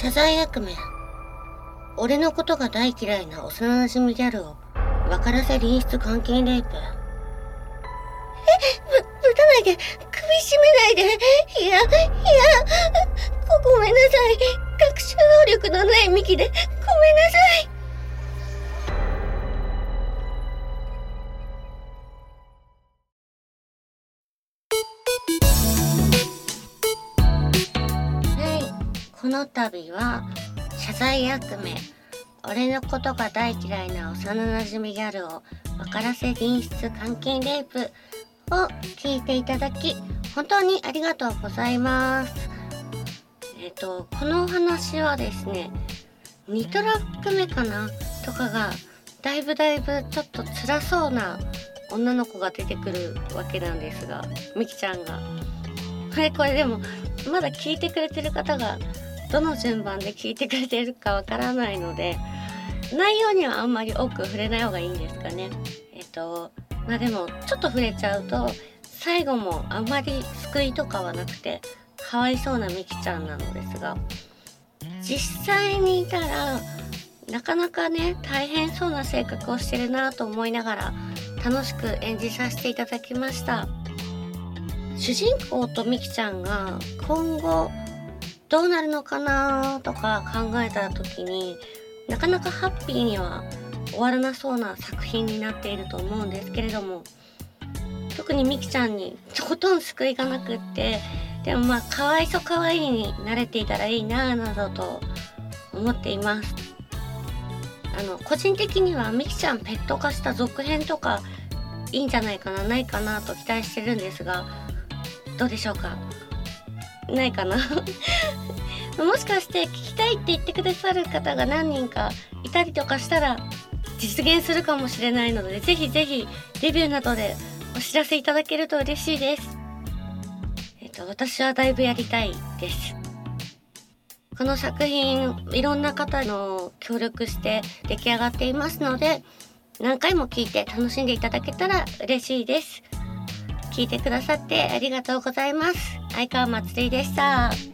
謝罪役目。俺のことが大嫌いな幼馴染ギャルを分からせ隣室監禁レイプ。ぶたないで、首絞めないで。ごめんなさい。学習能力のないミキでごめんなさい。この度は謝罪役目、俺のことが大嫌いな幼馴染ギャルを分からせ隣室監禁レイプを聞いていただき本当にありがとうございます。このお話はですね、2トラック目かなとかがだいぶちょっと辛そうな女の子が出てくるわけなんですが、ミキちゃんがこれでもまだ聞いてくれてる方がどの順番で聞いてくれてるかわからないので、内容にはあんまり多く触れない方がいいんですかね。でもちょっと触れちゃうと最後もあんまり救いとかはなくてかわいそうなミキちゃんなのですが、実際にいたらなかなかね大変そうな性格をしてるなと思いながら楽しく演じさせていただきました。主人公とミキちゃんが今後どうなるのかなとか考えた時になかなかハッピーには終わらなそうな作品になっていると思うんですけれども、特にミキちゃんにとことん救いがなくって、でもかわいそうかわいいに慣れていたらいいななどと思っています。個人的にはミキちゃんペット化した続編とかいいんじゃないかな、ないかなと期待してるんですが、どうでしょうか。ないかなもしかして聞きたいって言ってくださる方が何人かいたりとかしたら実現するかもしれないので、ぜひレビューなどでお知らせいただけると嬉しいです。私はだいぶやりたいです。この作品いろんな方の協力して出来上がっていますので、何回も聞いて楽しんでいただけたら嬉しいです。聞いてくださってありがとうございます。相川まつりでした。